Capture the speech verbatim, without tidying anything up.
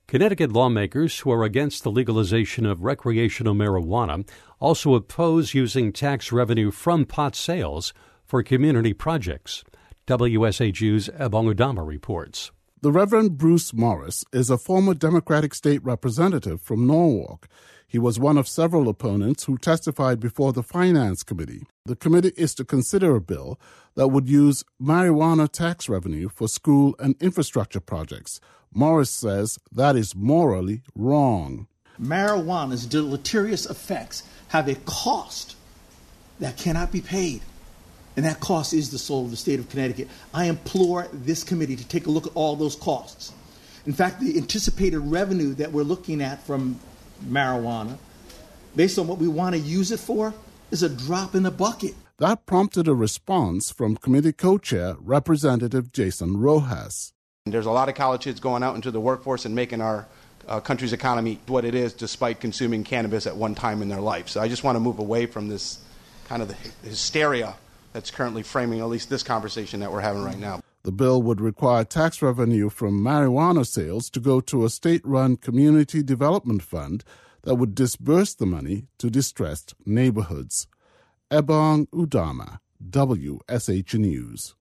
Connecticut lawmakers who are against the legalization of recreational marijuana also oppose using tax revenue from pot sales for community projects. W S H U's Ebong Udama reports. The Reverend Bruce Morris is a former Democratic state representative from Norwalk. He was one of several opponents who testified before the Finance Committee. The committee is to consider a bill that would use marijuana tax revenue for school and infrastructure projects. Morris says that is morally wrong. Marijuana's deleterious effects have a cost that cannot be paid, and that cost is the soul of the state of Connecticut. I implore this committee to take a look at all those costs. In fact, the anticipated revenue that we're looking at from marijuana, based on what we want to use it for, is a drop in the bucket. That prompted a response from committee co-chair Representative Jason Rojas. There's a lot of college kids going out into the workforce and making our uh, country's economy what it is despite consuming cannabis at one time in their life. So I just want to move away from this kind of the hysteria that's currently framing at least this conversation that we're having right now. The bill would require tax revenue from marijuana sales to go to a state-run community development fund that would disburse the money to distressed neighborhoods. Ebong Udama, W S H News.